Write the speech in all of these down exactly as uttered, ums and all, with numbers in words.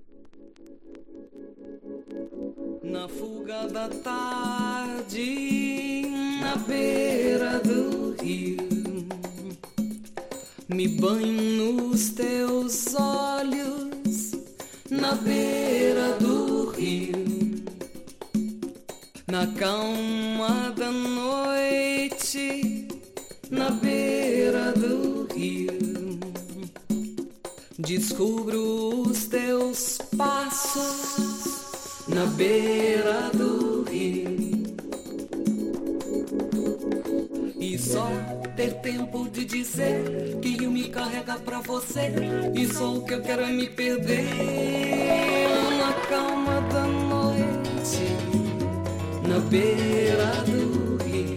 Na fuga da tarde, na beira do rio, me banho nos teus olhos, na beira do rio, na calma da noite, na beira do rio, descubro os teus passos. Na beira do rio, e só ter tempo de dizer que rio me carrega pra você, e só o que eu quero é me perder na calma da noite, na beira do rio,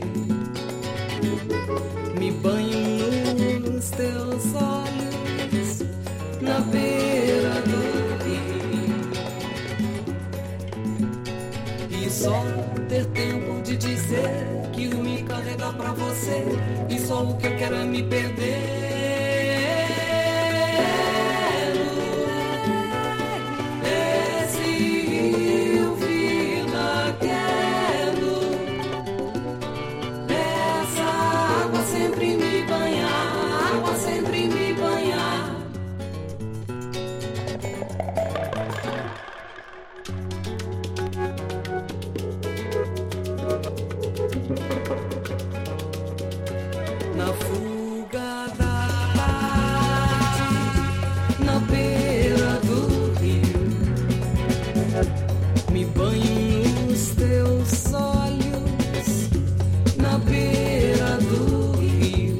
me banho nos teus olhos, na beira do rio. Só ter tempo de dizer que o me carrega pra você, e só o que eu quero é me perder. Esse rio, vida, quero essa água sempre me banhar, água sempre me banhar. Na fuga da tarde, na beira do rio, me banho nos teus olhos, na beira do rio,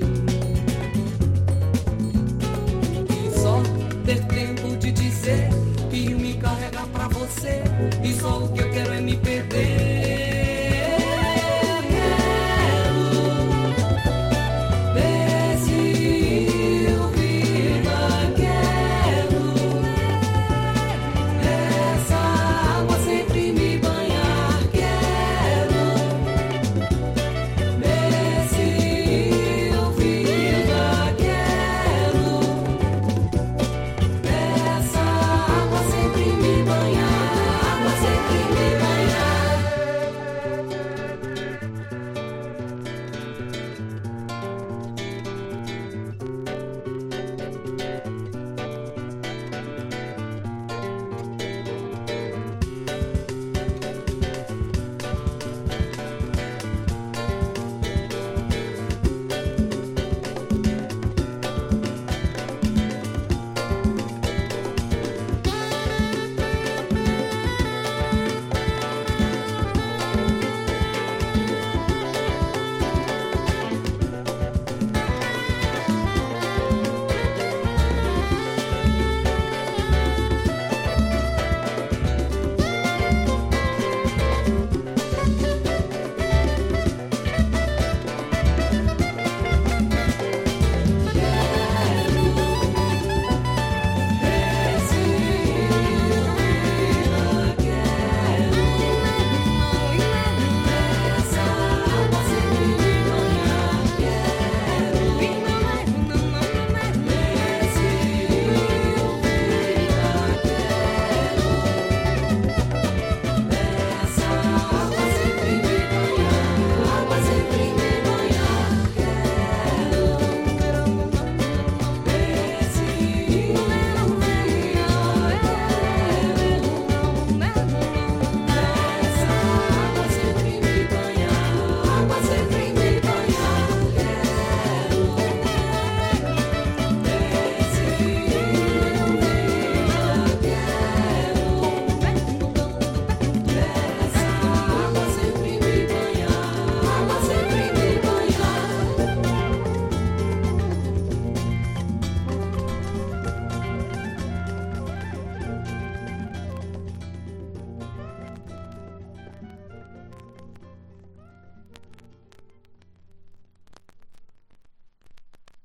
e só ter tempo de dizer que me carrega pra você, e só o que eu quero é me perder.